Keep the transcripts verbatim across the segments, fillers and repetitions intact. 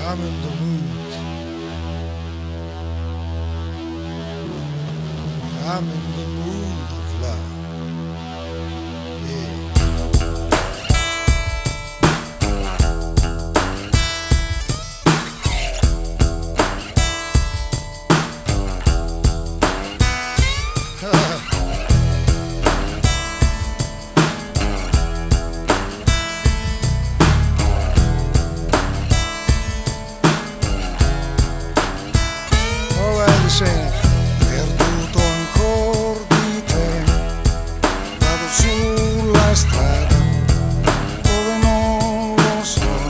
I'm in the mood. I'm in the mood of love. Yeah. Perduto ancora di te, vado sulla strada dove non lo so,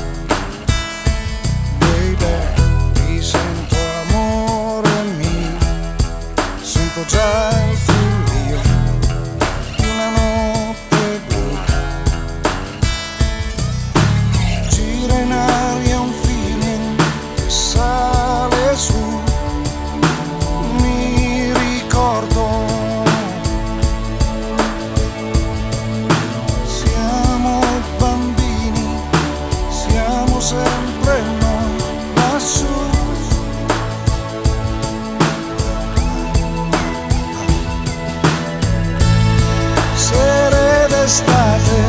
baby, ti sento amore mio, sento già il frullio di una notte blu, gira in aria un feeling che sale su. Sempre noi lassù, sere d'estate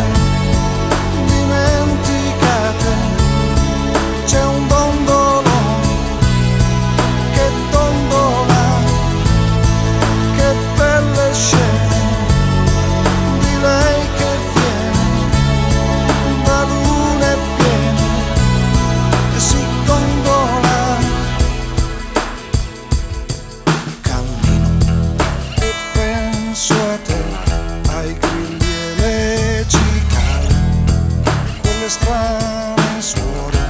dimenticate, c'è un dondolone che dondola, che belle scene di lei che viene da lune piene e si gondola. Cammino e penso a te, ai grilli e le cicale, quelle strane suore.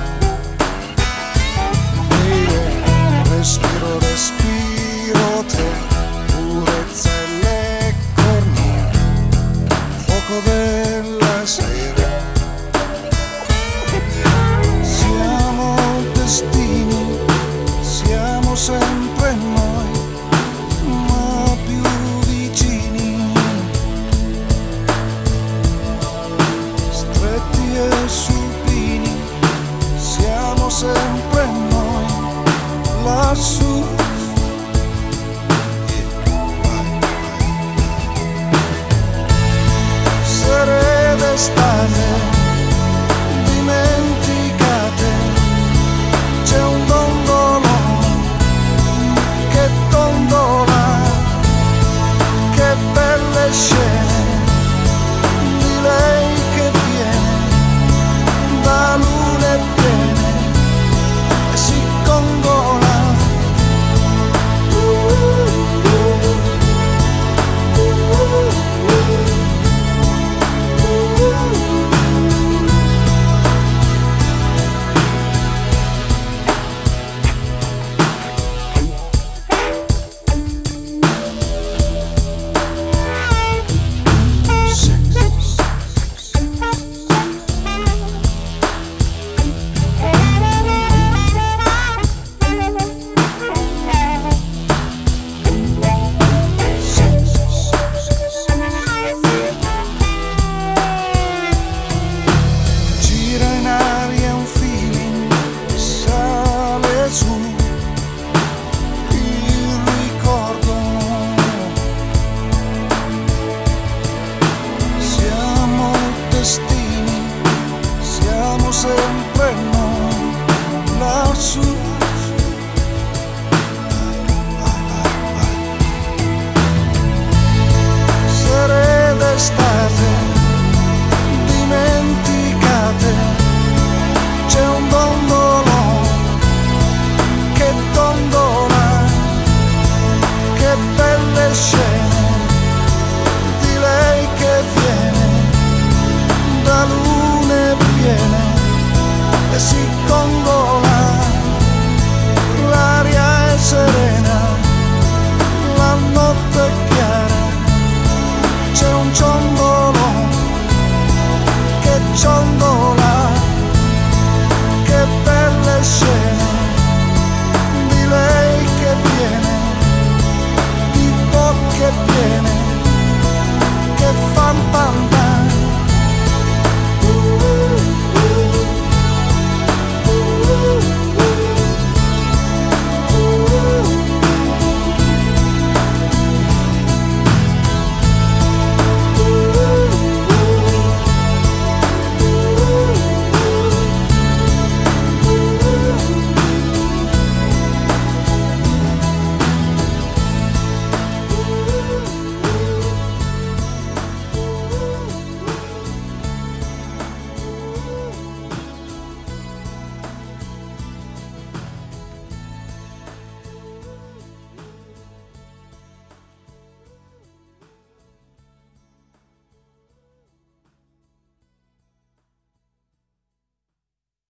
E respiro, respiro te, purezza e le cornie, fuoco della sera. Destini, siamo sempre noi, ma più vicini, stretti e supini, siamo sempre noi, lassù. Sere d'estate dimenticate, c'è un dondolone che dondola, che belle scene di lei che viene da lune piene e si congola. Sempre noi lassù.